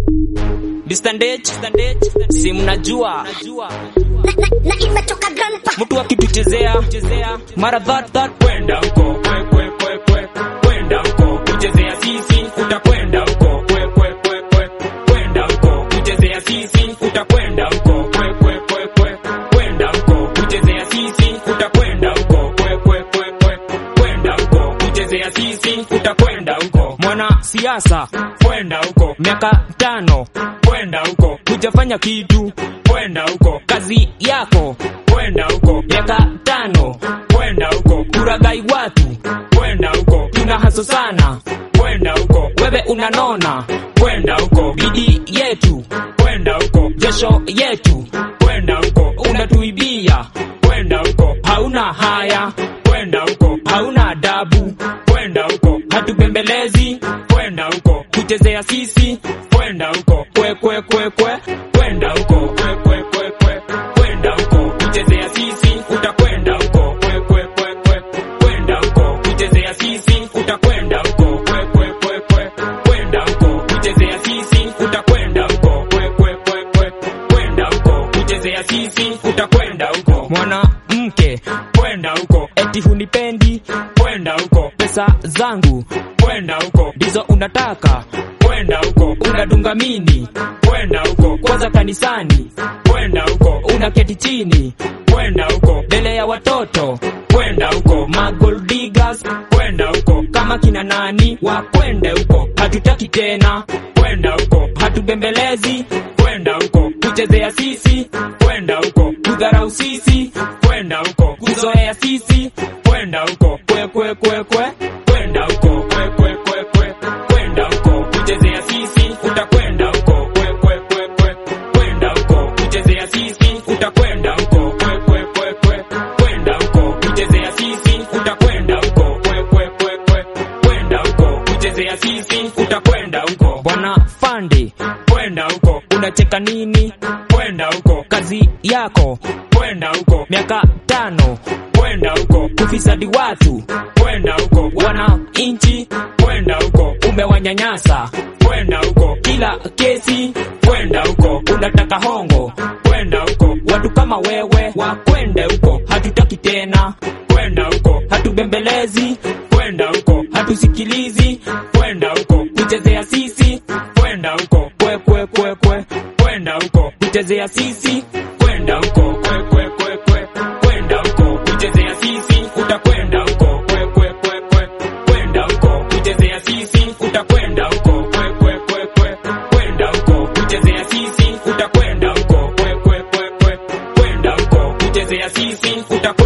Distandage, si mnajua na imetoka grandpa. mtu akituchezea mara that kwenda huko kwenda huko kuchezea sisi utakwenda huko kwenda huko kuchezea sisi utakwenda huko kwenda huko kuchezea sisi utakwenda huko kwenda huko kuchezea sisi utakwenda huko. Mwana siasa kwenda huko, miaka 5 kwenda huko, hujafanya kitu kwenda huko, kazi yako kwenda huko, miaka 5 kwenda huko, kuragai watu kwenda huko, tuna haso sana kwenda huko, wewe unanona kwenda huko, bidii yetu kwenda huko, jasho yetu kwenda huko, unatuibia kwenda huko, hauna haya kwenda huko, hauna adabu kwenda huko, hatubembelezi kwenda huko, kuchezea sisi kwenda huko kwenda huko kwenda huko kuchezea sisi utakwenda huko kwenda huko kuchezea sisi utakwenda huko kwenda huko kuchezea sisi utakwenda huko kwenda huko kuchezea sisi utakwenda huko. Mwanamke kwenda huko, eti hunipendi kwenda huko, pesa zangu kwenda huko, ndizo unataka kwenda huko, unadunga mini kwenda huko, kwanza kanisani kwenda huko, unaketi chini kwenda huko, mbele ya watoto kwenda huko, magold diggers kwenda huko, kama kina nani wa kwenda huko, hatutaki tena kwenda huko, hatubembelezi kwenda huko, kuchezea sisi kwenda huko, kudharau sisi kwenda huko, kuzoea sisi kwenda huko kwenda huko kwenda huko kuchezea sisi utakwenda huko kwenda huko kuchezea sisi utakwenda huko kwenda huko kuchezea sisi utakwenda huko kwenda huko kuchezea sisi utakwenda huko. Bwana Fande kwenda huko, unacheka nini kwenda huko, kazi yako kwenda huko, miaka 5 kwenda huko, kufisadi watu kwenda huko, wana inchi kwenda huko, umewanyanyasa kwenda huko, kila kesi kwenda huko, unataka hongo kwenda huko, watu kama wewe wa kwenda huko, hatutaki tena kwenda huko, hatubembelezi kwenda huko, hatusikilizi kwenda huko, kuchezea sisi kwenda huko kwenda huko kuchezea sisi kwenda huko kwenda huko kuchezea sisi utakwenda huko kwenda huko kuchezea sisi utakwenda huko kwenda huko kuchezea sisi utakwenda huko kwenda huko kuchezea sisi utakwenda